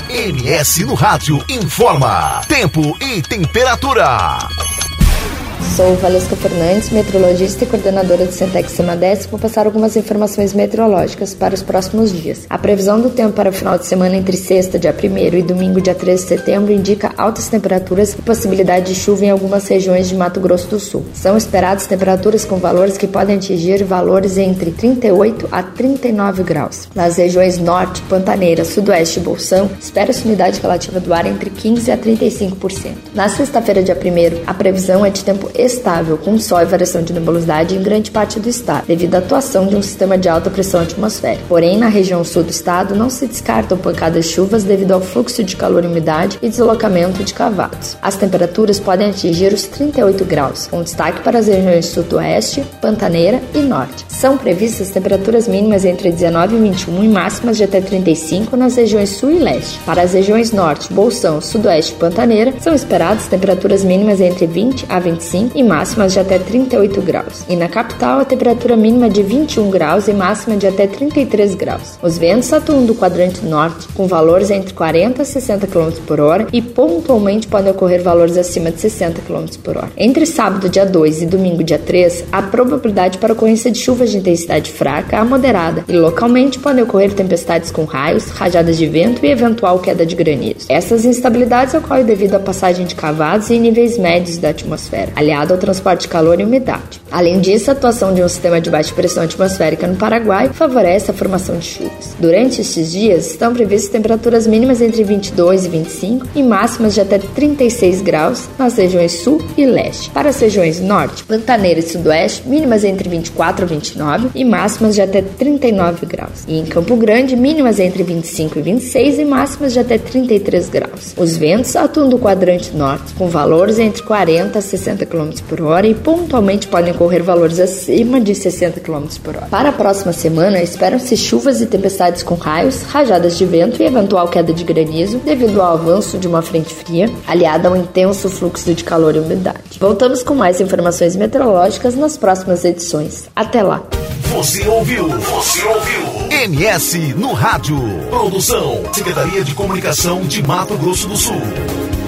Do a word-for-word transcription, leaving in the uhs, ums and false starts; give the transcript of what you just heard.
M S no Rádio informa tempo e temperatura. Sou Valesca Fernandes, meteorologista e coordenadora do Centex Semadesp. Vou passar algumas informações meteorológicas para os próximos dias. A previsão do tempo para o final de semana entre sexta, dia primeiro, e domingo, dia treze de setembro, indica altas temperaturas e possibilidade de chuva em algumas regiões de Mato Grosso do Sul. São esperadas temperaturas com valores que podem atingir valores entre trinta e oito a trinta e nove graus. Nas regiões norte, Pantaneira, sudoeste e Bolsão, espera-se umidade relativa do ar entre quinze a trinta e cinco por cento. Na sexta-feira, dia primeiro, a previsão é de tempo estável, com sol e variação de nebulosidade em grande parte do estado, devido à atuação de um sistema de alta pressão atmosférica. Porém, na região sul do estado, não se descartam pancadas de chuvas devido ao fluxo de calor e umidade e deslocamento de cavados. As temperaturas podem atingir os trinta e oito graus, com destaque para as regiões sudoeste, Pantaneira e norte. São previstas temperaturas mínimas entre dezenove e vinte e um e máximas de até trinta e cinco nas regiões sul e leste. Para as regiões norte, Bolsão, sudoeste e Pantaneira, são esperadas temperaturas mínimas entre vinte a vinte e cinco e máximas de até trinta e oito graus. E na capital, a temperatura mínima de vinte e um graus e máxima de até trinta e três graus. Os ventos atuam do quadrante norte, com valores entre quarenta a sessenta quilômetros por hora e pontualmente podem ocorrer valores acima de sessenta quilômetros por hora. Entre sábado, dia dois e domingo, dia três, há probabilidade para ocorrência de chuvas de intensidade fraca a moderada e localmente podem ocorrer tempestades com raios, rajadas de vento e eventual queda de granizo. Essas instabilidades ocorrem devido à passagem de cavados em níveis médios da atmosfera, aliado ao transporte de calor e umidade. Além disso, a atuação de um sistema de baixa pressão atmosférica no Paraguai favorece a formação de chuvas. Durante estes dias, estão previstas temperaturas mínimas entre vinte e dois e vinte e cinco e máximas de até trinta e seis graus nas regiões sul e leste. Para as regiões norte, Pantaneira e sudoeste, mínimas entre vinte e quatro e vinte e nove e máximas de até trinta e nove graus. E em Campo Grande, mínimas entre vinte e cinco e vinte e seis e máximas de até trinta e três graus. Os ventos atuam do quadrante norte, com valores entre quarenta a sessenta quilômetros por hora e pontualmente podem ocorrer valores acima de sessenta quilômetros por hora. Para a próxima semana, esperam-se chuvas e tempestades com raios, rajadas de vento e eventual queda de granizo devido ao avanço de uma frente fria, aliada a um intenso fluxo de calor e umidade. Voltamos com mais informações meteorológicas nas próximas edições. Até lá! Você ouviu? Você ouviu? M S no Rádio. Produção: Secretaria de Comunicação de Mato Grosso do Sul.